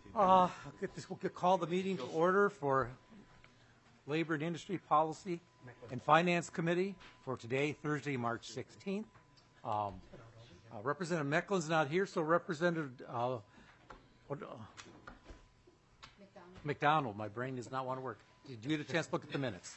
We'll call the meeting to order for Labor and Industry Policy and Finance Committee for today, Thursday, March 16th. Representative Mecklen's not here, so Representative McDonald, my brain does not want to work. Did you get a chance to look at the minutes?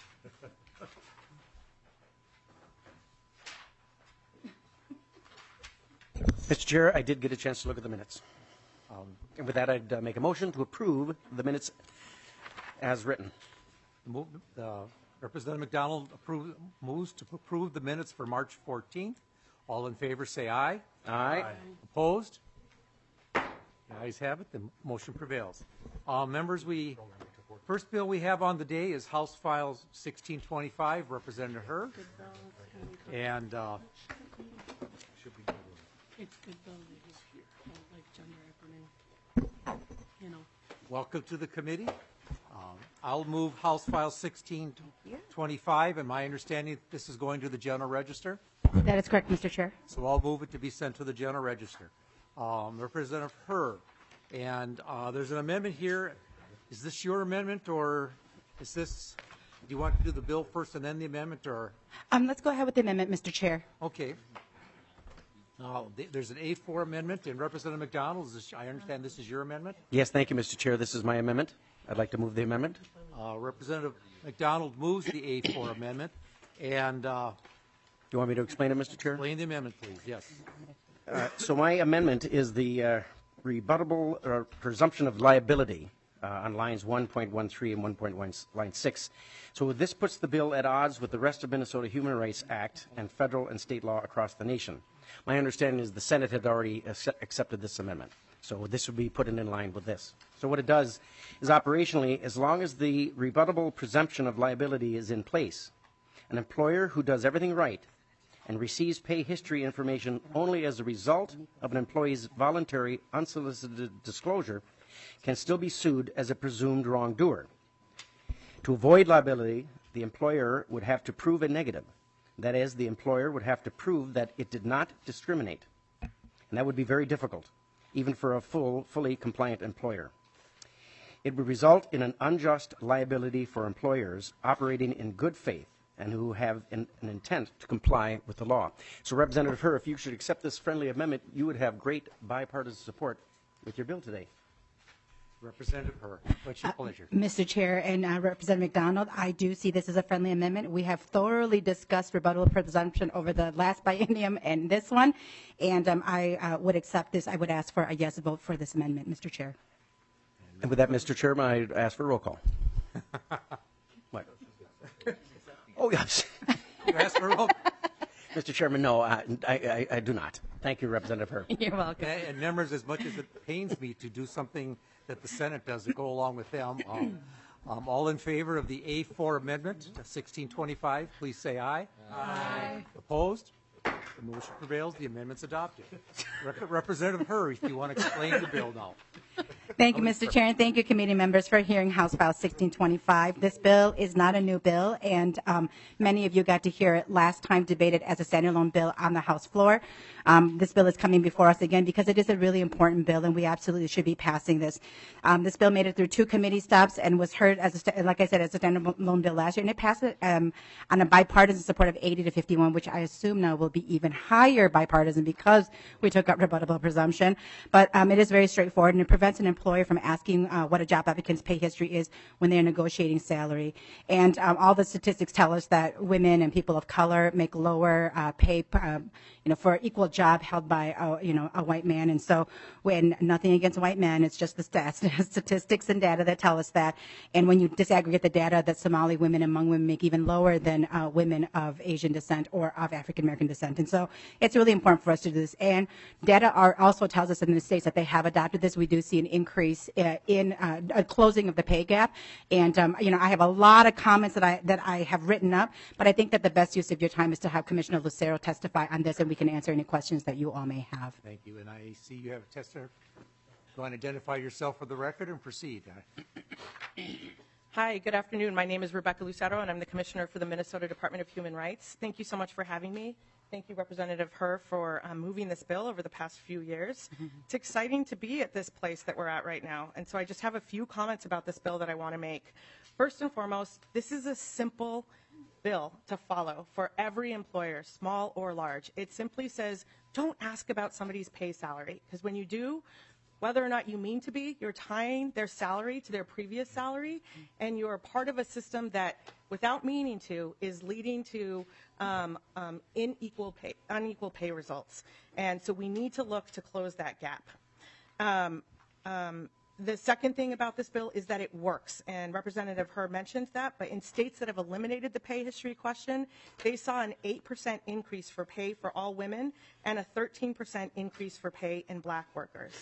Mr. Chair, I did get a chance to look at the minutes. And with that, I'd make a motion to approve the minutes as written. Representative McDonald moves to approve the minutes for March 14th. All in favor say aye. Aye. Opposed? The ayes have it. The motion prevails. Members, first bill we have on the day is House File 1625, Representative Herr. And it's good though that he's here. I don't like gender acronym. welcome to the committee. I'll move House File 1625, and my understanding this is going to the General Register. That is correct, Mr. Chair. So I'll move it to be sent to the General Register. Representative Herr, and there's an amendment here. Is this your amendment, or is this? Do you want to do the bill first and then the amendment, or? Let's go ahead with the amendment, Mr. Chair. Okay. There's an A4 amendment, and Representative McDonald, I understand this is your amendment? Yes, thank you, Mr. Chair. This is my amendment. I'd like to move the amendment. Representative McDonald moves the A4 amendment, and Do you want me to explain it, Mr. Chair? explain the amendment, please. Yes. So my amendment is the rebuttable presumption of liability on lines 1.13 and 1.1 line 6. So this puts the bill at odds with the rest of Minnesota Human Rights Act and federal and state law across the nation. My understanding is the Senate had already accepted this amendment. So this would be put in line with this. So what it does is operationally, as long as the rebuttable presumption of liability is in place, an employer who does everything right and receives pay history information only as a result of an employee's voluntary unsolicited disclosure can still be sued as a presumed wrongdoer. To avoid liability, the employer would have to prove a negative. That is, the employer would have to prove that it did not discriminate. And that would be very difficult, even for a fully compliant employer. It would result in an unjust liability for employers operating in good faith and who have an intent to comply with the law. So, Representative Herr, if you should accept this friendly amendment, you would have great bipartisan support with your bill today. Representative Herr, what's your pleasure? Mr. Chair and Representative McDonald, I do see this as a friendly amendment. We have thoroughly discussed rebuttable presumption over the last biennium and this one, and I would accept this. I would ask for a yes vote for this amendment, Mr. Chair. And with that, Mr. Chairman, I ask for a roll call. What? Oh, yes. You asked for a roll. Mr. Chairman, no, I do not. Thank you, Representative Herr. You're welcome. And members, as much as it pains me to do something that the Senate does to go along with them, all in favor of the A4 amendment, 1625, please say aye. Aye. Opposed? The motion prevails. The amendment's adopted. Representative Herr, if you want to explain the bill now. Thank you, Mr. Chair, and thank you, committee members, for hearing House File 1625. This bill is not a new bill, and many of you got to hear it last time debated as a standalone bill on the House floor. This bill is coming before us again because it is a really important bill, and we absolutely should be passing this. This bill made it through 2 committee stops and was heard, like I said, as a standalone bill last year, and it passed it on a bipartisan support of 80 to 51, which I assume now will be even higher bipartisan because we took up rebuttable presumption. But it is very straightforward, and it prevents an employer from asking what a job applicant's pay history is when they're negotiating salary. And all the statistics tell us that women and people of color make lower pay, for equal job held by a white man. And so, when nothing against white men, it's just the statistics and data that tell us that. And when you disaggregate the data, that Somali women and Hmong women make even lower than women of Asian descent or of African American descent. And so, it's really important for us to do this. And data also tells us in the states that they have adopted this. We do see an increase in a closing of the pay gap. And I have a lot of comments that I have written up, but I think that the best use of your time is to have Commissioner Lucero testify on this, and we can answer any questions that you all may have. Thank you. And I see you have a tester. Go and identify yourself for the record and proceed. Hi, good afternoon. My name is Rebecca Lucero, and I'm the Commissioner for the Minnesota Department of Human Rights. Thank you so much for having me. Thank you, Representative Herr, for moving this bill over the past few years. It's exciting to be at this place that we're at right now. And so I just have a few comments about this bill that I want to make. First and foremost, this is a simple bill to follow for every employer, small or large. It simply says, don't ask about somebody's pay salary, because when you do, whether or not you mean to be, you're tying their salary to their previous salary, and you're part of a system that, without meaning to, is leading to unequal pay results. And so we need to look to close that gap. The second thing about this bill is that it works, and Representative Herr mentioned that, but in states that have eliminated the pay history question, they saw an 8% increase for pay for all women and a 13% increase for pay in black workers.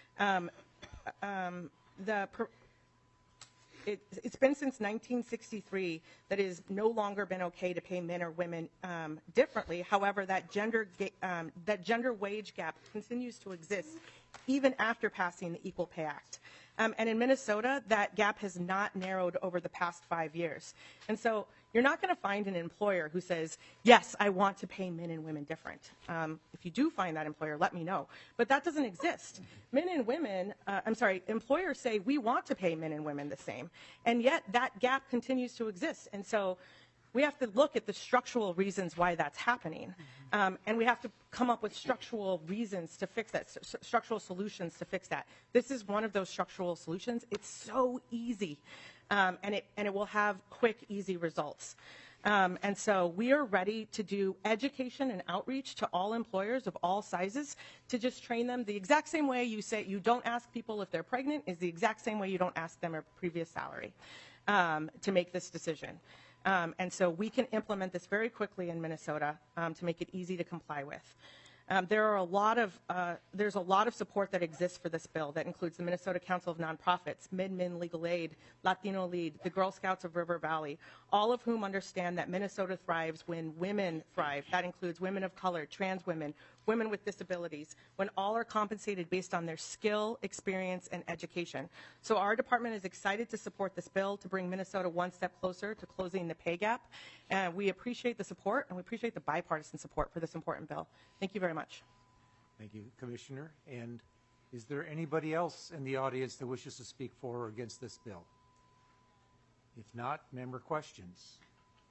It's been since 1963 that it has no longer been okay to pay men or women differently. However, that gender wage gap continues to exist even after passing the Equal Pay Act. And in Minnesota, that gap has not narrowed over the past 5 years. And so you're not going to find an employer who says, yes, I want to pay men and women different. If you do find that employer, let me know. But that doesn't exist. Employers say we want to pay men and women the same. And yet that gap continues to exist. And so we have to look at the structural reasons why that's happening. And we have to come up with structural reasons to fix that, structural solutions to fix that. This is one of those structural solutions. It's so easy, and it will have quick, easy results. And so we are ready to do education and outreach to all employers of all sizes to just train them the exact same way you say you don't ask people if they're pregnant is the exact same way you don't ask them their previous salary to make this decision. And so we can implement this very quickly in Minnesota to make it easy to comply with. There's a lot of support that exists for this bill that includes the Minnesota Council of Nonprofits, MidMin Legal Aid, Latino Lead, the Girl Scouts of River Valley, all of whom understand that Minnesota thrives when women thrive. That includes women of color, trans women, women with disabilities, when all are compensated based on their skill, experience, and education. So our department is excited to support this bill to bring Minnesota one step closer to closing the pay gap. And we appreciate the support, and we appreciate the bipartisan support for this important bill. Thank you very much. Thank you, Commissioner. And is there anybody else in the audience that wishes to speak for or against this bill? If not, member questions.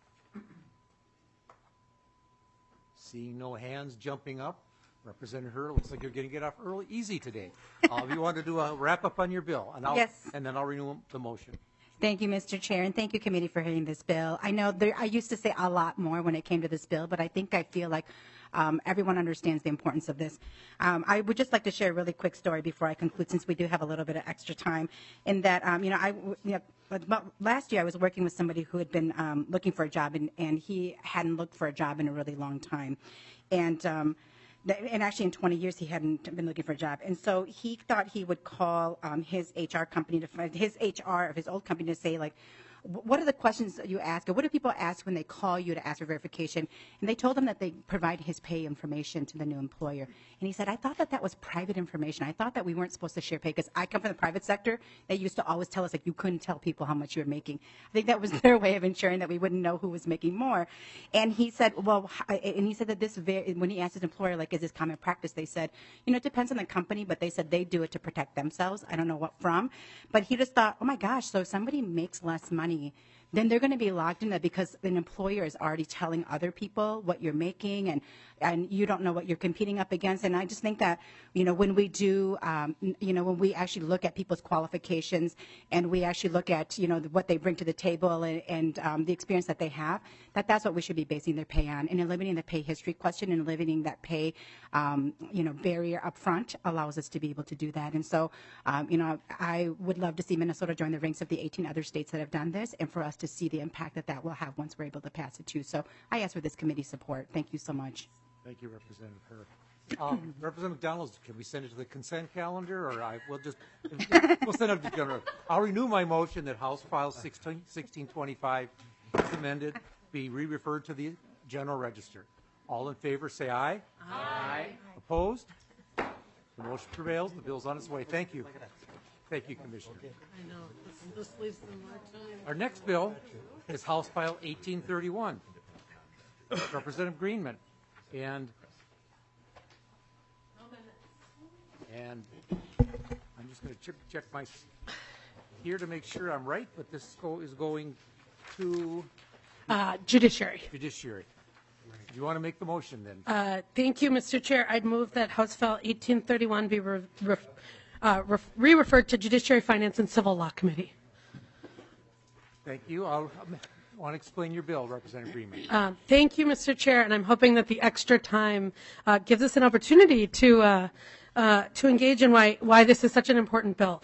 Seeing no hands jumping up, Representative Herr, looks like you're going to get off easy today. If you want to do a wrap up on your bill, and Yes. and then I'll renew the motion. Thank you, Mr. Chair, and thank you, committee, for hearing this bill. I know I used to say a lot more when it came to this bill, but I feel like everyone understands the importance of this. I would just like to share a really quick story before I conclude, since we do have a little bit of extra time. In that, last year I was working with somebody who had been looking for a job, and he hadn't looked for a job in a really long time, and actually in 20 years he hadn't been looking for a job. And so he thought he would call his HR company, his HR of his old company, to say, like, what are the questions that you ask, or what do people ask when they call you to ask for verification? And they told him that they provide his pay information to the new employer. And he said, I thought that was private information. I thought that we weren't supposed to share pay, because I come from the private sector. They used to always tell us, like, you couldn't tell people how much you were making. I think that was their way of ensuring that we wouldn't know who was making more. And he said, that when he asked his employer, like, is this common practice? They said, it depends on the company, but they said they do it to protect themselves. I don't know what from. But he just thought, oh my gosh, so if somebody makes less money, then they're going to be locked in that, because an employer is already telling other people what you're making, and you don't know what you're competing up against. And I just think that, when we do, when we actually look at people's qualifications, and we actually look at, what they bring to the table, and the experience that they have, that's what we should be basing their pay on. And eliminating the pay history question and eliminating that pay, barrier up front allows us to be able to do that. And so, I would love to see Minnesota join the ranks of the 18 other states that have done this, and for us to see the impact that will have once we're able to pass it too. So I ask for this committee support. Thank you so much. Thank you, Representative Herr. Representative McDonald, can we send it to the consent calendar, or we'll send it to general? I'll renew my motion that House File 1625, as amended, be re-referred to the General Register. All in favor, say aye. Aye. Opposed? The motion prevails. The bill's on its way. Thank you. Thank you, Commissioner. I know, this leaves them more time. Our next bill is House File 1831. Representative Greenman. And I'm just going to check my here to make sure I'm right, but this is going to Judiciary. Judiciary. Do you want to make the motion then? Thank you, Mr. Chair. I'd move that House File 1831 be re-referred to Judiciary, Finance, and Civil Law Committee. Thank you. I want to explain your bill, Representative Freeman. Thank you, Mr. Chair, and I'm hoping that the extra time gives us an opportunity to engage in why this is such an important bill.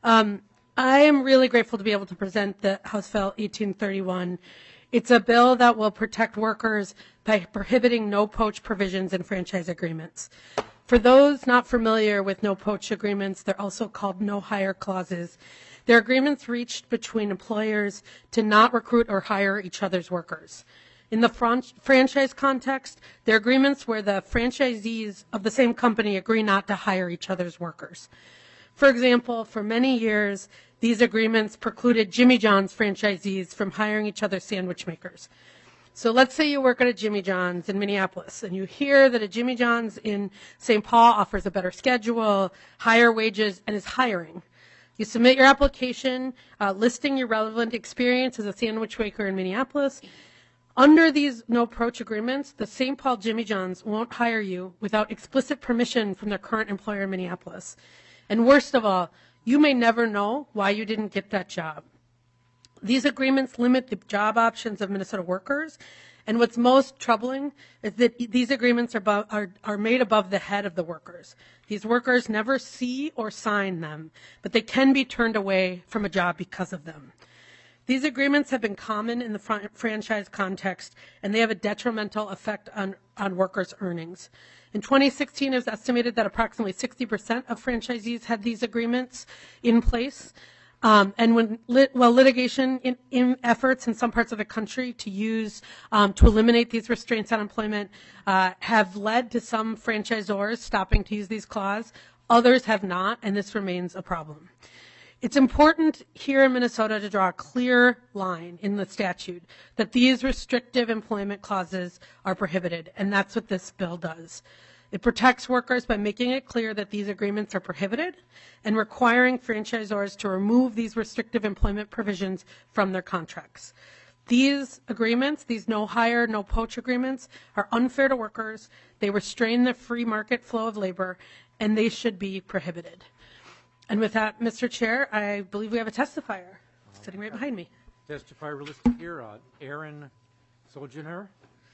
I am really grateful to be able to present the House File 1831. It's a bill that will protect workers by prohibiting no-poach provisions in franchise agreements. For those not familiar with no-poach agreements, they're also called no-hire clauses. They're agreements reached between employers to not recruit or hire each other's workers. In the franchise context, they're agreements where the franchisees of the same company agree not to hire each other's workers. For example, for many years, these agreements precluded Jimmy John's franchisees from hiring each other's sandwich makers. So let's say you work at a Jimmy John's in Minneapolis and you hear that a Jimmy John's in St. Paul offers a better schedule, higher wages, and is hiring. You submit your application listing your relevant experience as a sandwich maker in Minneapolis. Under these no-poach agreements, the St. Paul Jimmy John's won't hire you without explicit permission from their current employer in Minneapolis. And worst of all, you may never know why you didn't get that job. These agreements limit the job options of Minnesota workers, and what's most troubling is that these agreements are made above the head of the workers. These workers never see or sign them, but they can be turned away from a job because of them. These agreements have been common in the franchise context, and they have a detrimental effect on workers' earnings. In 2016, it was estimated that approximately 60% of franchisees had these agreements in place. And when litigation in efforts in some parts of the country to use to eliminate these restraints on employment have led to some franchisors stopping to use these clauses, others have not, and this remains a problem. It's important here in Minnesota to draw a clear line in the statute that these restrictive employment clauses are prohibited, and that's what this bill does. It protects workers by making it clear that these agreements are prohibited and requiring franchisors to remove these restrictive employment provisions from their contracts. These agreements, these no-hire, no-poach agreements, are unfair to workers. They restrain the free market flow of labor, and they should be prohibited. And with that, Mr. Chair, I believe we have a testifier sitting right behind me. Testifier listed here, Aaron Sojourner.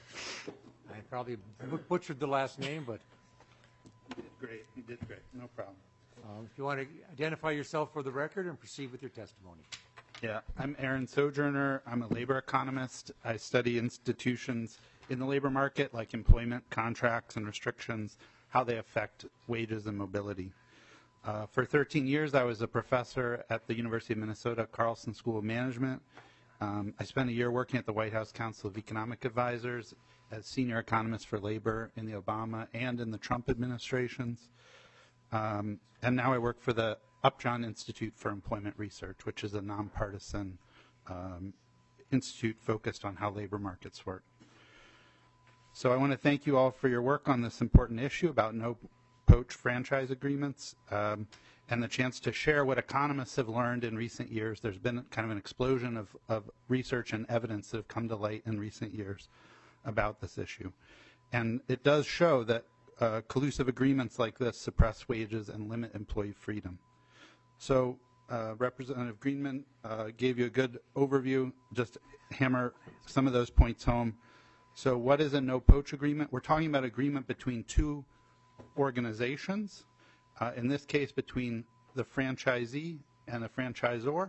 I probably butchered the last name, but Great, you did great, no problem. if you want to identify yourself for the record and proceed with your testimony. Yeah, I'm Aaron Sojourner. I'm a labor economist. I study institutions in the labor market like employment contracts and restrictions, how they affect wages and mobility. For 13 years, I was a professor at the University of Minnesota Carlson School of Management. I spent a year working at the White House Council of Economic Advisors as senior economist for labor in the Obama and in the Trump administrations. And now I work for the Upjohn Institute for Employment Research, which is a nonpartisan institute focused on how labor markets work. So I want to thank you all for your work on this important issue about no-poach franchise agreements and the chance to share what economists have learned in recent years. There's been kind of an explosion of research and evidence that have come to light in recent years about this issue. And it does show that collusive agreements like this suppress wages and limit employee freedom. So Representative Greenman gave you a good overview, just hammer some of those points home. So what is a no-poach agreement? We're talking about agreement between two organizations, in this case between the franchisee and the franchisor.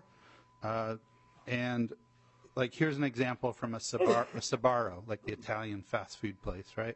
And like here's an example from a Sbarro, like the Italian fast food place, right?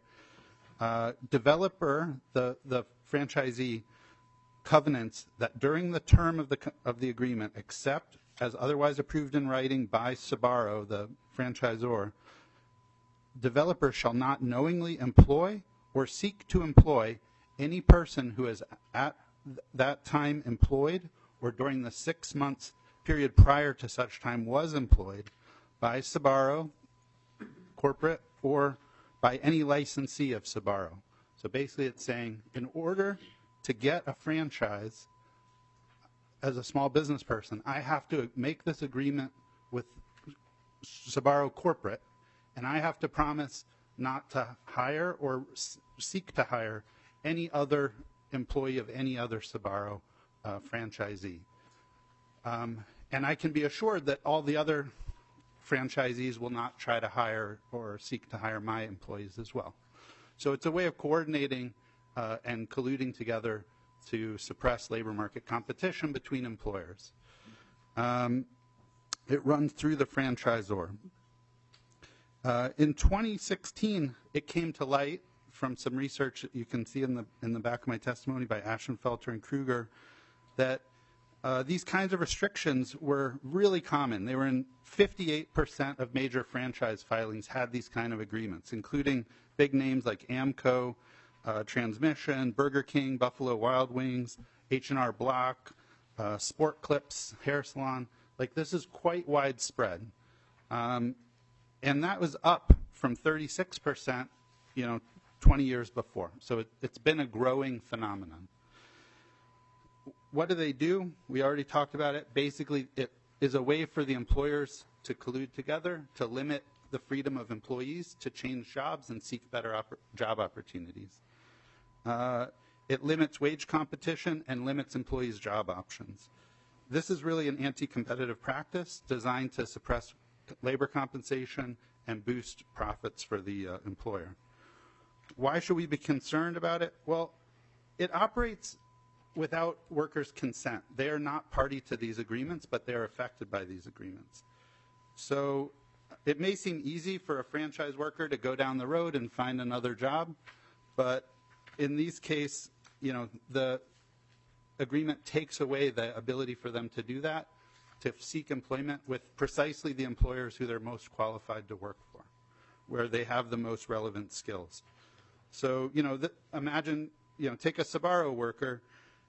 Developer, the franchisee, covenants that during the term of the agreement, except as otherwise approved in writing by Sbarro, the franchisor, developer shall not knowingly employ or seek to employ any person who is at that time employed or during the 6 months period prior to such time was employed by Sbarro, corporate, or by any licensee of Sbarro. So basically it's saying in order to get a franchise as a small business person, I have to make this agreement with Sbarro Corporate, and I have to promise not to hire or seek to hire any other employee of any other Sbarro franchisee. And I can be assured that all the other franchisees will not try to hire or seek to hire my employees as well. So it's a way of coordinating and colluding together to suppress labor market competition between employers. It runs through the franchisor. In 2016, it came to light from some research that you can see in the back of my testimony by Ashenfelter and Kruger that these kinds of restrictions were really common. They were in 58% of major franchise filings had these kind of agreements, including big names like Amco, Transmission, Burger King, Buffalo Wild Wings, H&R Block, Sport Clips, Hair Salon. Like, this is quite widespread. And that was up from 36%, 20 years before. So it's been a growing phenomenon. What do? We already talked about it. Basically, it is a way for the employers to collude together to limit the freedom of employees to change jobs and seek better job opportunities. It limits wage competition and limits employees' job options. This is really an anti-competitive practice designed to suppress labor compensation and boost profits for the employer. Why should we be concerned about it? Well, it operates without workers' consent. They are not party to these agreements, but they are affected by these agreements. So it may seem easy for a franchise worker to go down the road and find another job, but in these cases, the agreement takes away the ability for them to do that, to seek employment with precisely the employers who they're most qualified to work for, where they have the most relevant skills. So, imagine, take a Sbarro worker,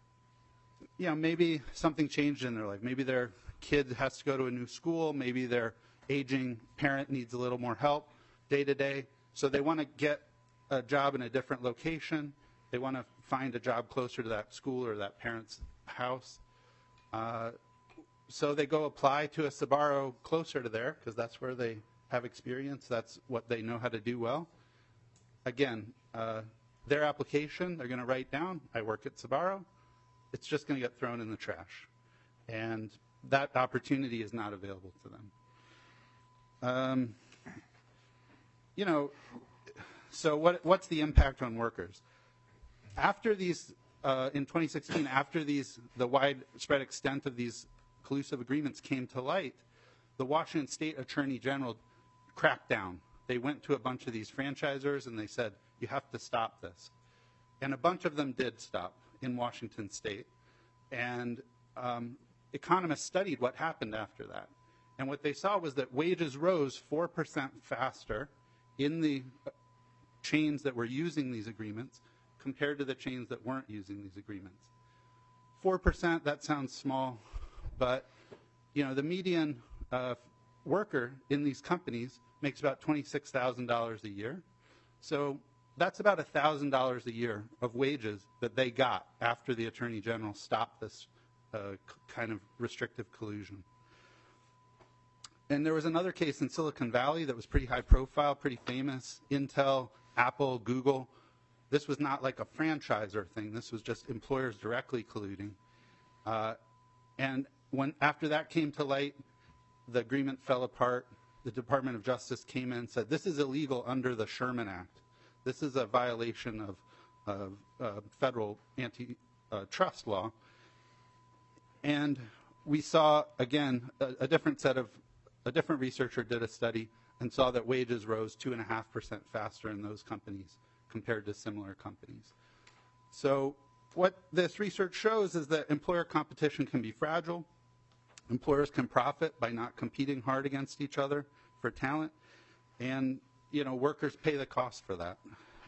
maybe something changed in their life. Maybe their kid has to go to a new school. Maybe their aging parent needs a little more help day to day. So they want to get a job in a different location. They want to find a job closer to that school or that parent's house. So they go apply to a Sbarro closer to there because that's where they have experience. That's what they know how to do well. Again, their application, they're going to write down, I work at Sbarro. It's just going to get thrown in the trash. And that opportunity is not available to them. So what's the impact on workers? After these, in 2016, after the widespread extent of these collusive agreements came to light, the Washington State Attorney General cracked down. They went to a bunch of these franchisors and they said, you have to stop this. And a bunch of them did stop in Washington State. And economists studied what happened after that. And what they saw was that wages rose 4% faster in the chains that were using these agreements compared to the chains that weren't using these agreements. 4%, that sounds small, but the median worker in these companies makes about $26,000 a year. So that's about $1,000 a year of wages that they got after the Attorney General stopped this kind of restrictive collusion. And there was another case in Silicon Valley that was pretty high profile, pretty famous. Intel, Apple, Google. This was not like a franchisor thing. This was just employers directly colluding. And after that came to light, the agreement fell apart. The Department of Justice came in and said, this is illegal under the Sherman Act. This is a violation of federal antitrust law. And we saw, again, a different researcher did a study and saw that wages rose 2.5% faster in those companies compared to similar companies. So what this research shows is that employer competition can be fragile. Employers can profit by not competing hard against each other for talent, and workers pay the cost for that.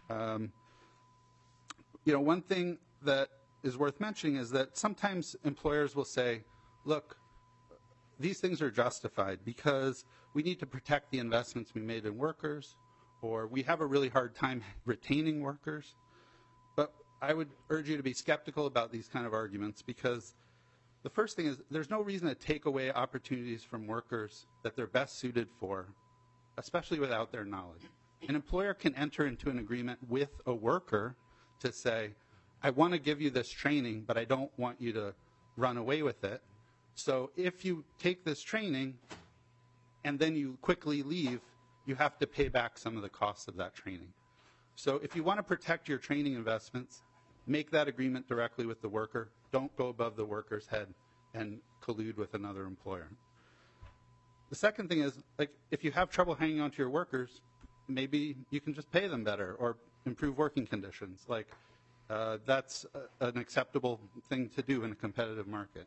One thing that is worth mentioning is that sometimes employers will say, look, these things are justified because we need to protect the investments we made in workers, or we have a really hard time retaining workers. But I would urge you to be skeptical about these kind of arguments, because the first thing is there's no reason to take away opportunities from workers that they're best suited for, especially without their knowledge. An employer can enter into an agreement with a worker to say, I want to give you this training, but I don't want you to run away with it. So if you take this training and then you quickly leave, you have to pay back some of the costs of that training. So if you want to protect your training investments, make that agreement directly with the worker. Don't go above the worker's head and collude with another employer. The second thing is, like, if you have trouble hanging on to your workers, maybe you can just pay them better or improve working conditions. Like, that's an acceptable thing to do in a competitive market.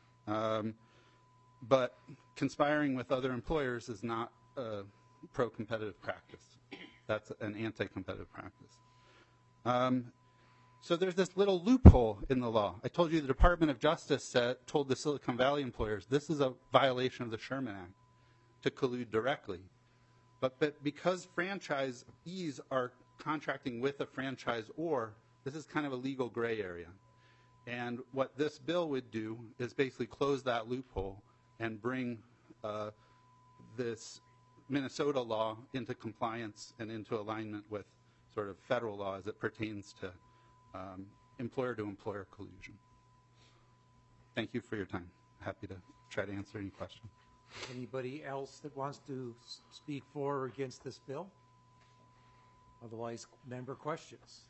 But conspiring with other employers is not a pro-competitive practice. That's an anti-competitive practice. So there's this little loophole in the law. I told you the Department of Justice told the Silicon Valley employers this is a violation of the Sherman Act to collude directly. But because franchisees are contracting with a franchisor, this is kind of a legal gray area. And what this bill would do is basically close that loophole and bring this Minnesota law into compliance and into alignment with sort of federal law as it pertains to employer-to-employer collusion. Thank you for your time. Happy to try to answer any questions. Anybody else that wants to speak for or against this bill? Otherwise, member questions.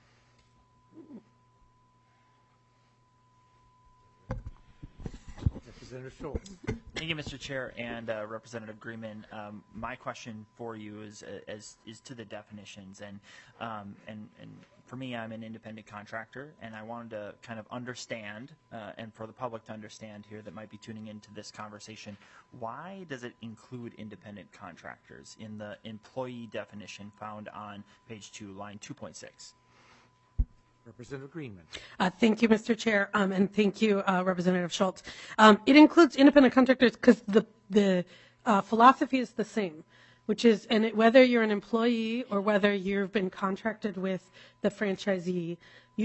Representative Schultz. Thank you, Mr. Chair, and Representative Greenman. My question for you is to the definitions, and for me, I'm an independent contractor, and I wanted to kind of understand, and for the public to understand here that might be tuning into this conversation, why does it include independent contractors in the employee definition found on page 2, line 2.6? Representative Greenman. Thank you, Mr. Chair, and thank you, Representative Schultz. It includes independent contractors because the philosophy is the same, which is, and whether you're an employee or whether you've been contracted with the franchisee,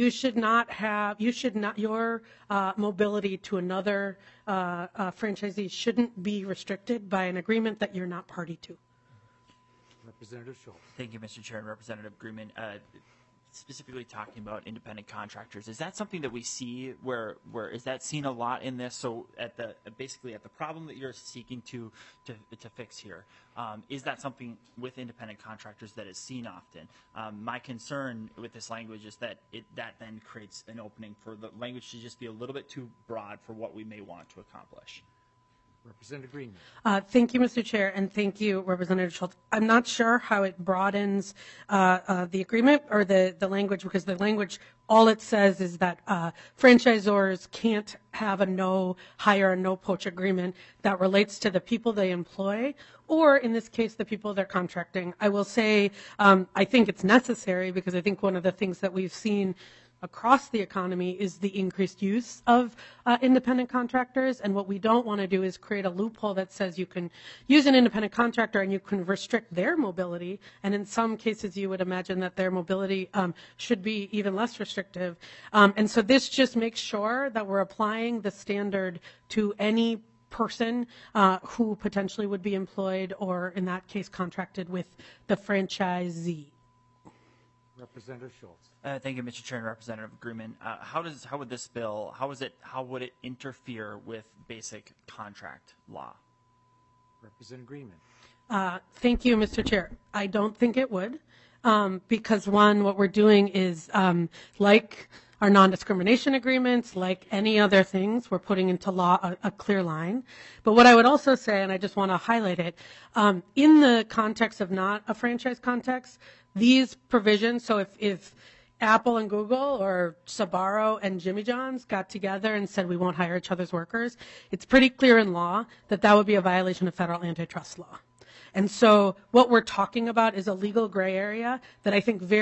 your mobility to another franchisee shouldn't be restricted by an agreement that you're not party to. Representative Schultz. Thank you, Mr. Chair, and Representative Greenman. Specifically talking about independent contractors, is that something that we see where is that seen a lot in this? So basically at the problem that you're seeking to fix here, is that something with independent contractors that is seen often? My concern with this language is that that then creates an opening for the language to just be a little bit too broad for what we may want to accomplish. Representative Greenman. Thank you, Mr. Chair, and thank you, Representative Schultz. I'm not sure how it broadens the agreement or the language, because the language, all it says is that franchisors can't have a no hire, no poach agreement that relates to the people they employ, or in this case, the people they're contracting. I will say I think it's necessary, because I think one of the things that we've seen across the economy is the increased use of independent contractors. And what we don't want to do is create a loophole that says you can use an independent contractor and you can restrict their mobility. And in some cases, you would imagine that their mobility should be even less restrictive. And so this just makes sure that we're applying the standard to any person who potentially would be employed or, in that case, contracted with the franchisee. Representative Schultz. Thank you, Mr. Chair and Representative Greenman. How would this bill, how would it interfere with basic contract law? Representative Greenman. Thank you, Mr. Chair. I don't think it would, because one, what we're doing is like our non-discrimination agreements, like any other things, we're putting into law a clear line. But what I would also say, and I just want to highlight it, in the context of not a franchise context, these provisions, so if Apple and Google or Sbarro and Jimmy John's got together and said we won't hire each other's workers, it's pretty clear in law that that would be a violation of federal antitrust law. And so what we're talking about is a legal gray area that I think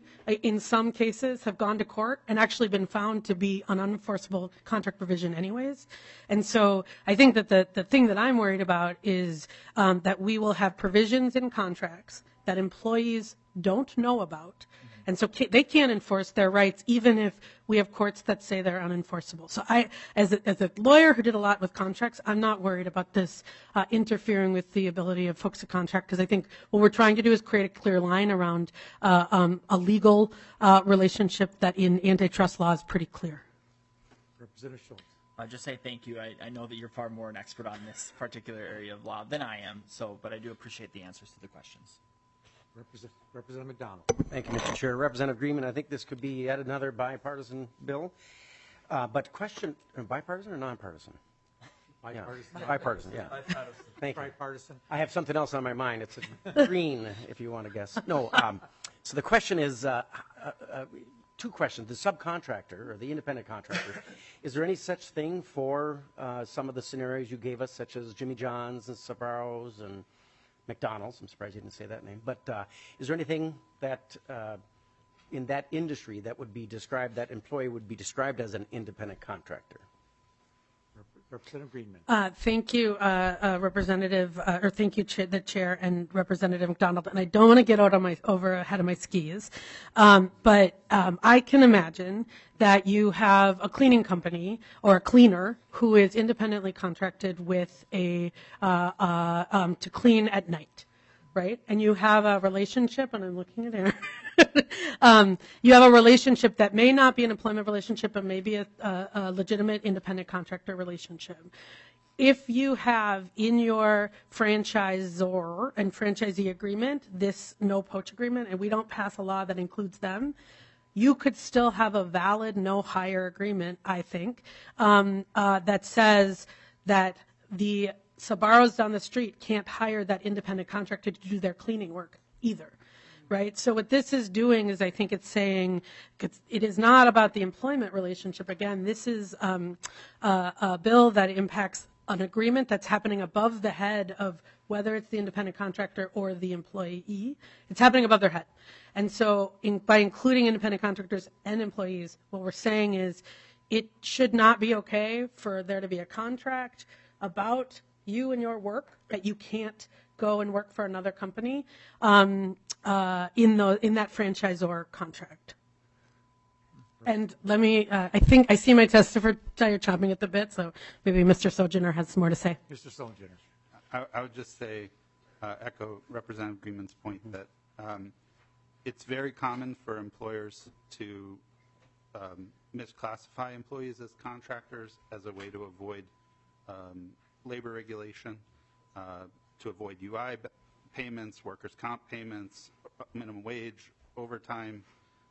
in some cases have gone to court and actually been found to be an unenforceable contract provision anyways. And so I think that the thing that I'm worried about is that we will have provisions in contracts that employees don't know about. And so they can't enforce their rights, even if we have courts that say they're unenforceable. So as a lawyer who did a lot with contracts, I'm not worried about this interfering with the ability of folks to contract, because I think what we're trying to do is create a clear line around a legal relationship that in antitrust law is pretty clear. Representative Schultz. I'll just say thank you. I know that you're far more an expert on this particular area of law than I am, but I do appreciate the answers to the questions. Representative McDonald. Thank you, Mr. Chair. Representative Greenman, I think this could be yet another bipartisan bill. But question, bipartisan or nonpartisan? Bipartisan. Yeah, bipartisan, yeah. Thank you. Bipartisan. I have something else on my mind. It's a green, if you want to guess. No, so the question is, two questions. The subcontractor or the independent contractor, is there any such thing for some of the scenarios you gave us, such as Jimmy John's and Sbarro's and McDonald's? I'm surprised you didn't say that name. But is there anything that in that industry that would be described, that employee would be described as an independent contractor? Representative Greenman. Thank you, Representative, or thank you, the Chair and Representative McDonald. And I don't want to get over ahead of my skis, but I can imagine that you have a cleaning company or a cleaner who is independently contracted with to clean at night, right? And you have a relationship, and I'm looking at Aaron. You have a relationship that may not be an employment relationship, but maybe a legitimate independent contractor relationship. If you have in your franchisor and franchisee agreement this no poach agreement, and we don't pass a law that includes them, you could still have a valid no hire agreement, I think, that says that the Sbarro's down the street can't hire that independent contractor to do their cleaning work either. Right. So what this is doing is, I think it's saying it is not about the employment relationship. Again, this is a bill that impacts an agreement that's happening above the head of whether it's the independent contractor or the employee. It's happening above their head. And so by including independent contractors and employees, what we're saying is it should not be okay for there to be a contract about you and your work that you can't go and work for another company in that franchisor contract. And let me, I think I see my testifier chomping at the bit, so maybe Mr. Sojourner has more to say. Mr. Sojourner. I would just say, echo Representative Greenman's point that it's very common for employers to misclassify employees as contractors as a way to avoid labor regulation, to avoid UI payments, workers' comp payments, minimum wage, overtime.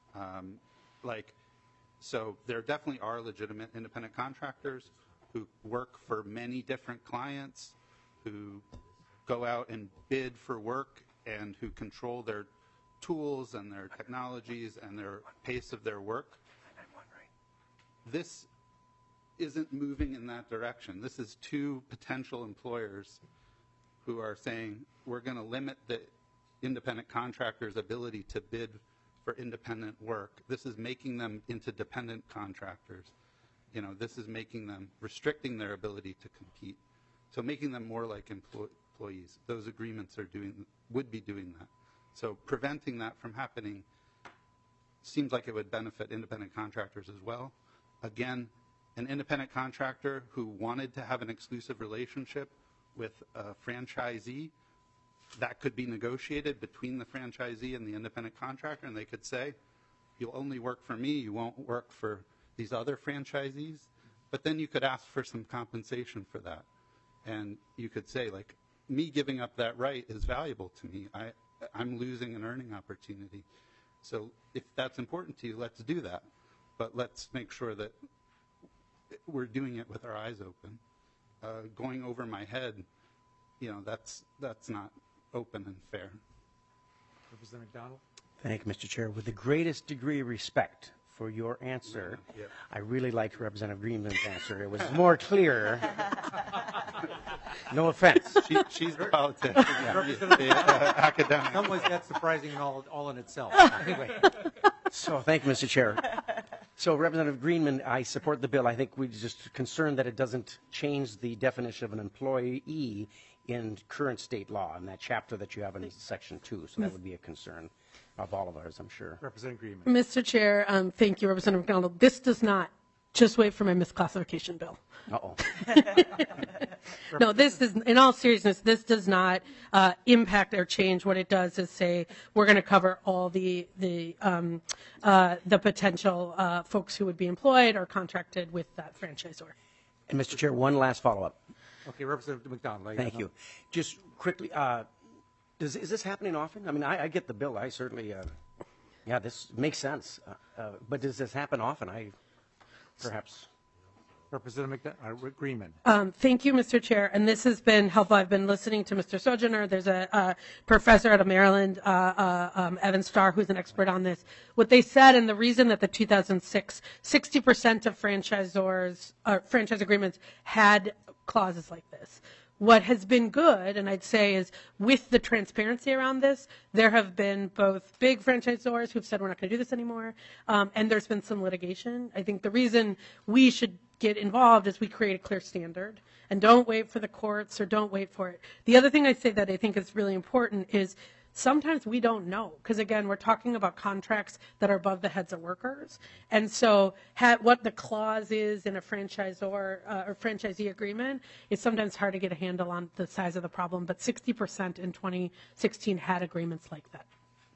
So there definitely are legitimate independent contractors who work for many different clients, who go out and bid for work and who control their tools and their technologies and their pace of their work. This isn't moving in that direction. This is two potential employers who are saying we're going to limit the independent contractor's ability to bid for independent work. This is making them into dependent contractors. This is making them, restricting their ability to compete. So making them more like employees. Those agreements would be doing that. So preventing that from happening seems like it would benefit independent contractors as well. Again, an independent contractor who wanted to have an exclusive relationship with a franchisee, that could be negotiated between the franchisee and the independent contractor, and they could say, you'll only work for me, you won't work for these other franchisees. But then you could ask for some compensation for that. And you could say, me giving up that right is valuable to me. I'm losing an earning opportunity. So if that's important to you, let's do that. But let's make sure that we're doing it with our eyes open. Going over my head, that's not open and fair. Representative McDonald. Thank you, Mr. Chair. With the greatest degree of respect for your answer, I really liked Representative Greenman's answer. It was more clear. No offense. She's the politician, the academic. In some ways, that's surprising all in itself. Anyway. So thank you, Mr. Chair. So Representative Greenman, I support the bill. I think we're just concerned that it doesn't change the definition of an employee in current state law in that chapter that you have in section 2. So that would be a concern of all of ours, I'm sure. Representative Greenman. Mr. Chair, thank you, Representative McDonald. This does not, just wait for my misclassification bill. Uh-oh. No, this is, in all seriousness, this does not impact or change. What it does is say we're going to cover all the potential folks who would be employed or contracted with that franchisor. And Mr. Chair, one last follow-up. Okay, Representative McDonald. Thank you. Just quickly, is this happening often? I mean, I get the bill. I certainly, yeah, this makes sense. But does this happen often? Perhaps. Representative Greenman. Thank you, Mr. Chair. And this has been helpful. I've been listening to Mr. Sojourner. There's a professor out of Maryland, Evan Starr, who's an expert on this. What they said, and the reason that the 2006, 60% of franchisors, franchise agreements had clauses like this. What has been good, and I'd say, is with the transparency around this, there have been both big franchisors who've said we're not going to do this anymore, and there's been some litigation. I think the reason we should get involved is we create a clear standard and don't wait for the courts or don't wait for it. The other thing I say that I think is really important is sometimes we don't know, because again, we're talking about contracts that are above the heads of workers. And so what the clause is in a franchisor or franchisee agreement is sometimes hard to get a handle on the size of the problem, but 60% in 2016 had agreements like that.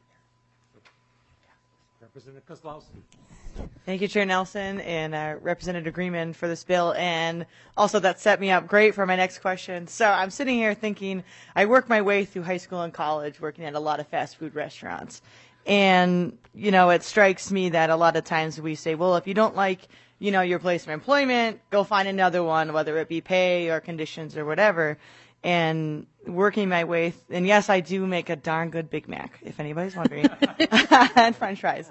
Representative Kozlowski. Thank you, Chair Nelson and Representative Greenman for this bill. And also that set me up great for my next question. So I'm sitting here thinking, I worked my way through high school and college working at a lot of fast food restaurants. And, you know, it strikes me that a lot of times we say, well, if you don't like, you know, your place of employment, go find another one, whether it be pay or conditions or whatever. And working my way, and yes, I do make a darn good Big Mac, if anybody's wondering, and French fries.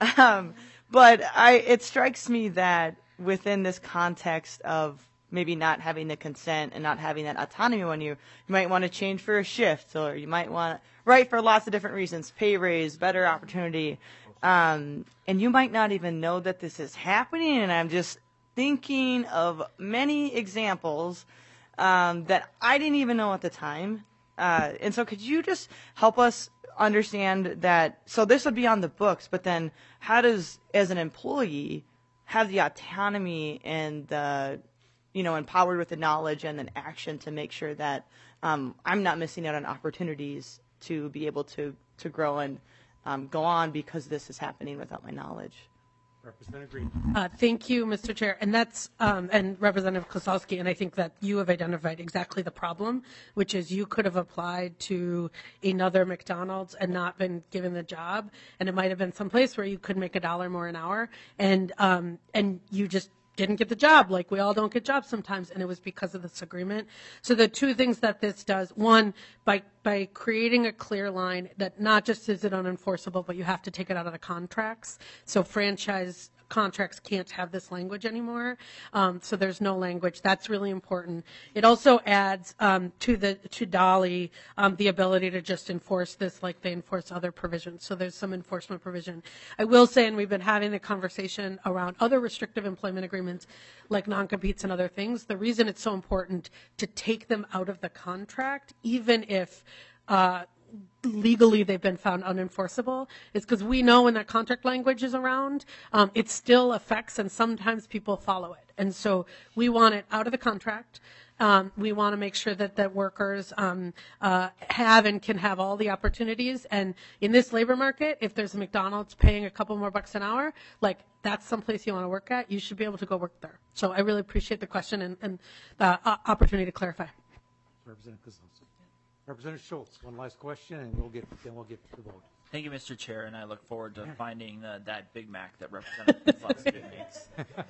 But it strikes me that within this context of maybe not having the consent and not having that autonomy when you might want to change for a shift, or you might want, right, for lots of different reasons, pay raise, better opportunity, and you might not even know that this is happening. And I'm just thinking of many examples that I didn't even know at the time. And so could you just help us understand that? So this would be on the books, but then how does, as an employee, have the autonomy and the, you know, empowered with the knowledge and an action to make sure that I'm not missing out on opportunities to be able to grow and go on because this is happening without my knowledge? Representative Green. Thank you, Mr. Chair. And that's, and Representative Kozlowski, and I think that you have identified exactly the problem, which is you could have applied to another McDonald's and not been given the job. And it might have been someplace where you could make $1 more an hour. And you just didn't get the job. Like, we all don't get jobs sometimes, and it was because of this agreement. So the two things that this does, one, by creating a clear line that not just is it unenforceable, but you have to take it out of the contracts. So franchise contracts can't have this language anymore. So there's no language. That's really important. It also adds to Dolly the ability to just enforce this like they enforce other provisions. So there's some enforcement provision. I will say, and we've been having the conversation around other restrictive employment agreements like non-competes and other things. The reason it's so important to take them out of the contract, even if legally they've been found unenforceable, is because we know when that contract language is around, it still affects, and sometimes people follow it. And so we want it out of the contract. We want to make sure that the workers have and can have all the opportunities. And in this labor market, if there's a McDonald's paying a couple more bucks an hour, like, that's someplace you want to work at, you should be able to go work there. So I really appreciate the question and the opportunity to clarify. Representative Kozlowski. Representative Schultz, one last question, and we'll get to the vote. Thank you, Mr. Chair, and I look forward to finding that Big Mac that Representative Kozlowski makes.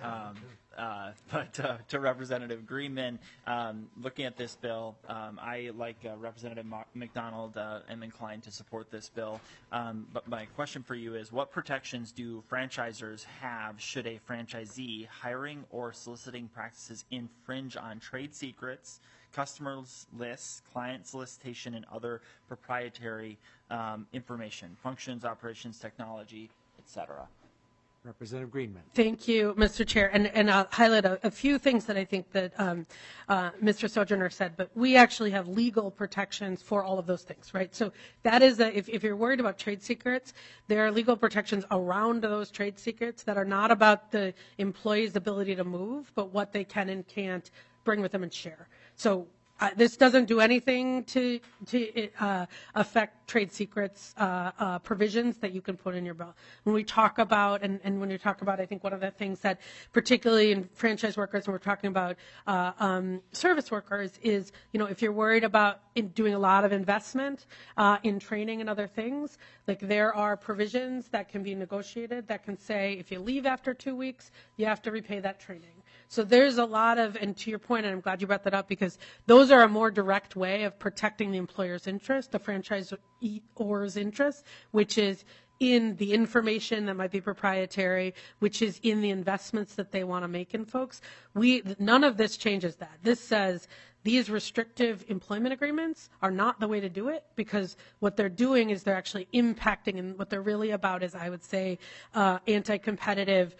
But to Representative Greenman, looking at this bill, I, like Representative McDonald, am inclined to support this bill. But my question for you is, what protections do franchisors have should a franchisee hiring or soliciting practices infringe on trade secrets, customers lists, client solicitation, and other proprietary information, functions, operations, technology, etc.? Representative Greenman. Thank you, Mr. Chair. And I'll highlight a few things that I think that Mr. Sojourner said, but we actually have legal protections for all of those things, right? So that is, if you're worried about trade secrets, there are legal protections around those trade secrets that are not about the employee's ability to move, but what they can and can't bring with them and share. So this doesn't do anything to affect trade secrets provisions that you can put in your bill. When we talk about, and when you talk about, I think one of the things that particularly in franchise workers, when we're talking about service workers is, if you're worried about doing a lot of investment in training and other things, like there are provisions that can be negotiated that can say if you leave after 2 weeks, you have to repay that training. So there's a lot of, and to your point, and I'm glad you brought that up, because those are a more direct way of protecting the employer's interest, the franchisor's interest, which is in the information that might be proprietary, which is in the investments that they want to make in folks. None of this changes that. This says these restrictive employment agreements are not the way to do it, because what they're doing is they're actually impacting, and what they're really about is, I would say, anti-competitive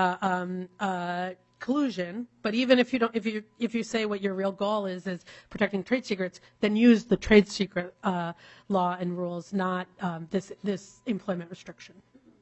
collusion. But even if you don't, if you say what your real goal is protecting trade secrets, then use the trade secret law and rules, not this employment restriction.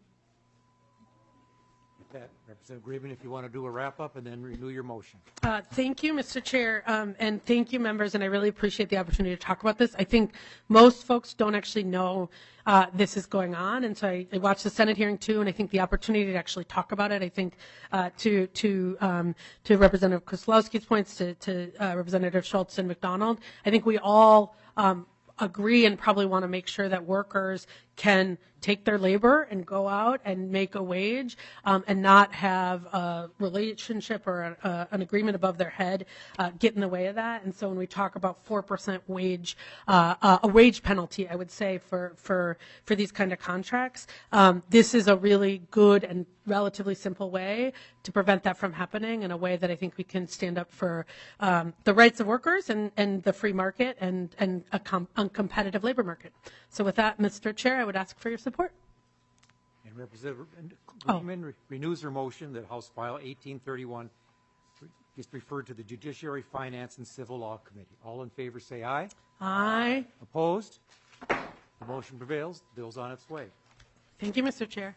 That Representative Greenman, if you want to do a wrap up and then renew your motion. Thank you, Mr. Chair, and thank you, members, and I really appreciate the opportunity to talk about this. I think most folks don't actually know this is going on, and so I watched the Senate hearing too, and I think the opportunity to actually talk about it, I think to Representative Kozlowski's points, to Representative Schultz and McDonald, I think we all agree and probably want to make sure that workers can take their labor and go out and make a wage and not have a relationship or an agreement above their head get in the way of that. And so when we talk about 4% wage, a wage penalty, I would say for these kind of contracts, this is a really good and relatively simple way to prevent that from happening, in a way that I think we can stand up for the rights of workers and the free market and a competitive labor market. So with that, Mr. Chair, I would ask for your support. And Representative Greenman renews her motion that House File 1831 is referred to the Judiciary, Finance, and Civil Law Committee. All in favor say aye. Aye. Opposed? The motion prevails. The bill's on its way. Thank you, Mr. Chair.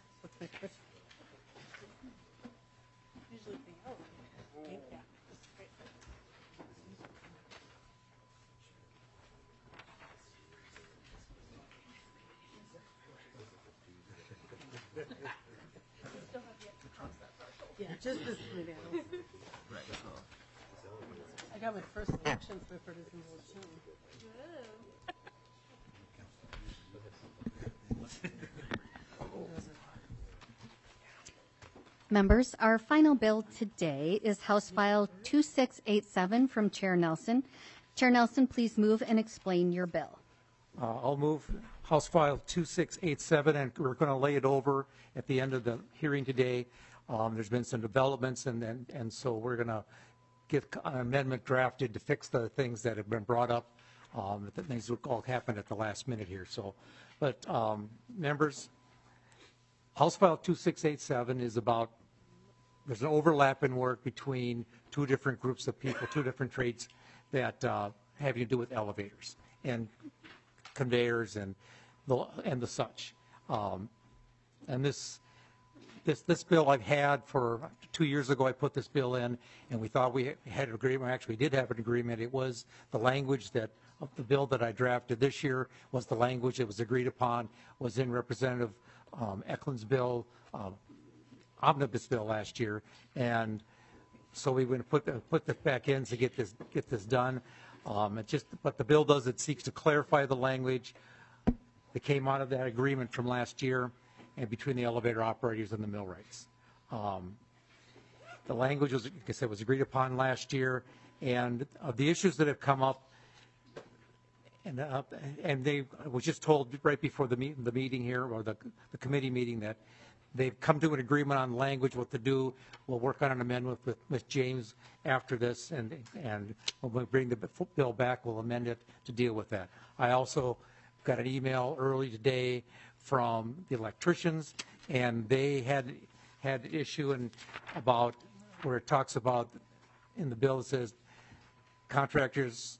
Yeah, just this maybe. I got my first election for this in Members, our final bill today is House File 2687 from Chair Nelson. Chair Nelson, please move and explain your bill. I'll move House File 2687, and we're going to lay it over at the end of the hearing today. There's been some developments, and so we're going to get an amendment drafted to fix the things that have been brought up. The things that all happened at the last minute here. So, but members, House File 2687 is about, there's an overlap in work between two different groups of people, two different trades that having to do with elevators and conveyors and the such. And this bill I've had for 2 years ago. I put this bill in, and we thought we had an agreement. Actually, we did have an agreement. It was the language that of the bill that I drafted this year was the language that was agreed upon, was in Representative Eklund's bill, omnibus bill last year, and so we were going to put this back in to get this done. But the bill does, it seeks to clarify the language that came out of that agreement from last year and between the elevator operators and the millwrights. The language was, like I said, was agreed upon last year, and of the issues that have come up, and they was just told right before the meeting here, or the committee meeting, that they've come to an agreement on language, what to do. We'll work on an amendment with James after this, and when we bring the bill back, we'll amend it to deal with that. I also got an email early today from the electricians, and they had had an issue about where it talks about, in the bill, it says contractors,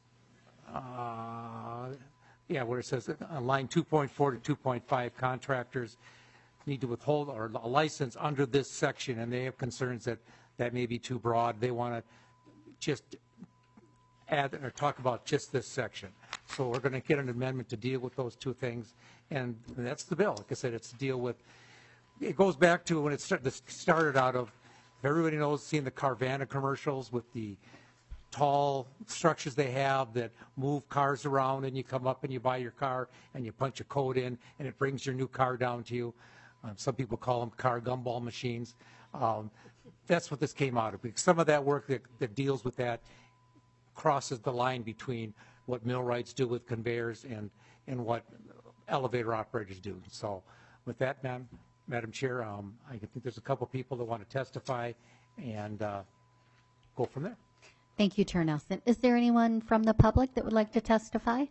where it says on line 2.4 to 2.5, contractors need to withhold or a license under this section, and they have concerns that may be too broad. They want to just add or talk about just this section. So we're going to get an amendment to deal with those two things, and that's the bill. Like I said, it's to deal with, it goes back to when it started out of, everybody knows, seeing the Carvana commercials with the tall structures they have that move cars around, and you come up and you buy your car and you punch a code in and it brings your new car down to you. Some people call them car gumball machines. That's what this came out of. Some of that work that deals with that crosses the line between what millwrights do with conveyors and what elevator operators do. So with that, Madam Chair, I think there's a couple people that want to testify and go from there. Thank you, Chair Nelson. Is there anyone from the public that would like to testify?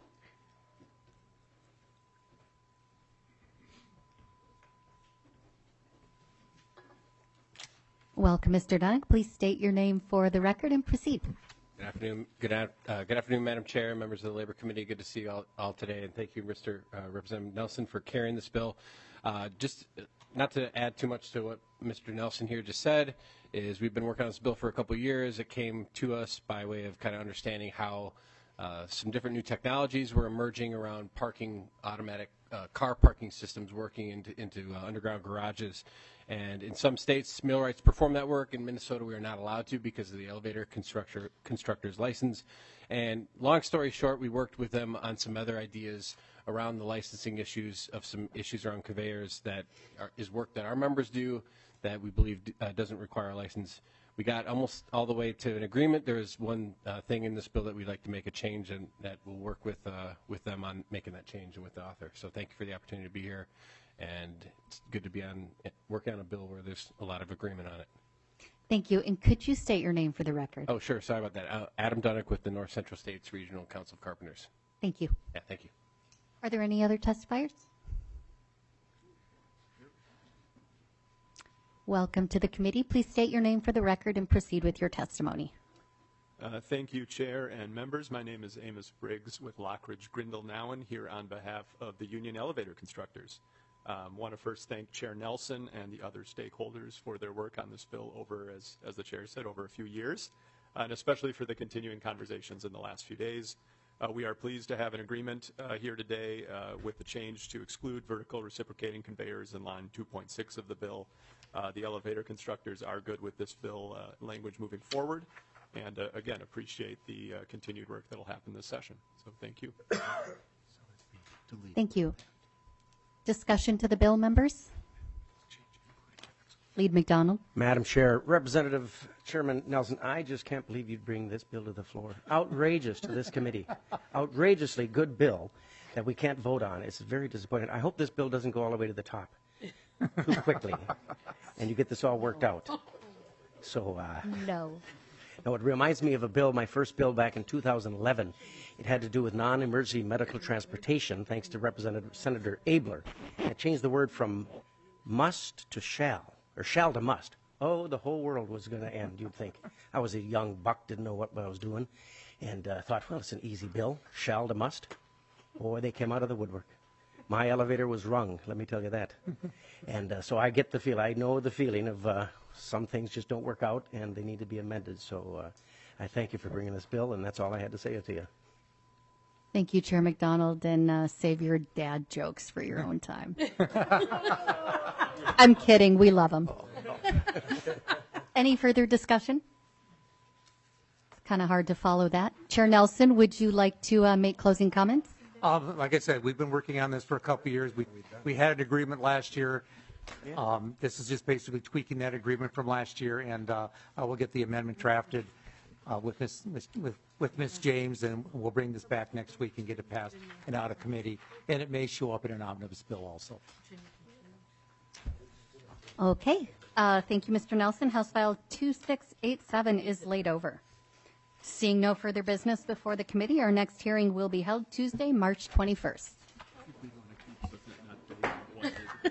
Welcome, Mr. Donick. Please state your name for the record and proceed. Good afternoon. Good afternoon, Madam Chair, members of the Labor Committee. Good to see you all today, and thank you, Mr. Representative Nelson, for carrying this bill. Just not to add too much to what Mr. Nelson here just said, is we've been working on this bill for a couple of years. It came to us by way of kind of understanding how some different new technologies were emerging around parking, automatic car parking systems working into underground garages. And in some states, millwrights perform that work. In Minnesota, we are not allowed to because of the elevator constructor's license. And long story short, we worked with them on some other ideas around the licensing issues of some issues around conveyors that is work that our members do that we believe doesn't require a license. We got almost all the way to an agreement. There is one thing in this bill that we'd like to make a change, and that we'll work with them on making that change and with the author. So thank you for the opportunity to be here. And it's good to be working on a bill where there's a lot of agreement on it. Thank you. And could you state your name for the record? Oh, sure. Sorry about that. Adam Donick with the North Central States Regional Council of Carpenters. Thank you. Yeah, thank you. Are there any other testifiers? Welcome to the committee. Please state your name for the record and proceed with your testimony. Thank you, Chair and members. My name is Amos Briggs with Lockridge Grindle Nowen, here on behalf of the Union Elevator Constructors. Want to first thank Chair Nelson and the other stakeholders for their work on this bill over, as the Chair said, over a few years, and especially for the continuing conversations in the last few days. We are pleased to have an agreement here today with the change to exclude vertical reciprocating conveyors in line 2.6 of the bill. The elevator constructors are good with this bill language moving forward, and again, appreciate the continued work that will happen this session. So thank you. Thank you. Discussion to the bill, members? Lead McDonald. Madam Chair, Representative Chairman Nelson, I just can't believe you'd bring this bill to the floor. Outrageous to this committee. Outrageously good bill that we can't vote on. It's very disappointing. I hope this bill doesn't go all the way to the top too quickly and you get this all worked out. So, No, it reminds me of a bill, my first bill back in 2011. It had to do with non-emergency medical transportation, thanks to Senator Abler. And it changed the word from must to shall, or shall to must. Oh, the whole world was going to end, you'd think. I was a young buck, didn't know what I was doing, and thought, well, it's an easy bill, shall to must. Boy, they came out of the woodwork. My elevator was rung, let me tell you that. And so I get the feel, I know the feeling of some things just don't work out and they need to be amended. So I thank you for bringing this bill, and that's all I had to say to you. thank you, Chair McDonald, and save your dad jokes for your own time. I'm kidding. We love them. Any further discussion? It's kind of hard to follow that. Chair Nelson, would you like to make closing comments? Like I said, we've been working on this for a couple of years. We had an agreement last year. This is just basically tweaking that agreement from last year, and I will get the amendment drafted with Ms. James, and we'll bring this back next week and get it passed and out of committee. And it may show up in an omnibus bill also. Okay. Thank you, Mr. Nelson. House File 2687 is laid over. Seeing no further business before the committee, our next hearing will be held Tuesday, March 21st.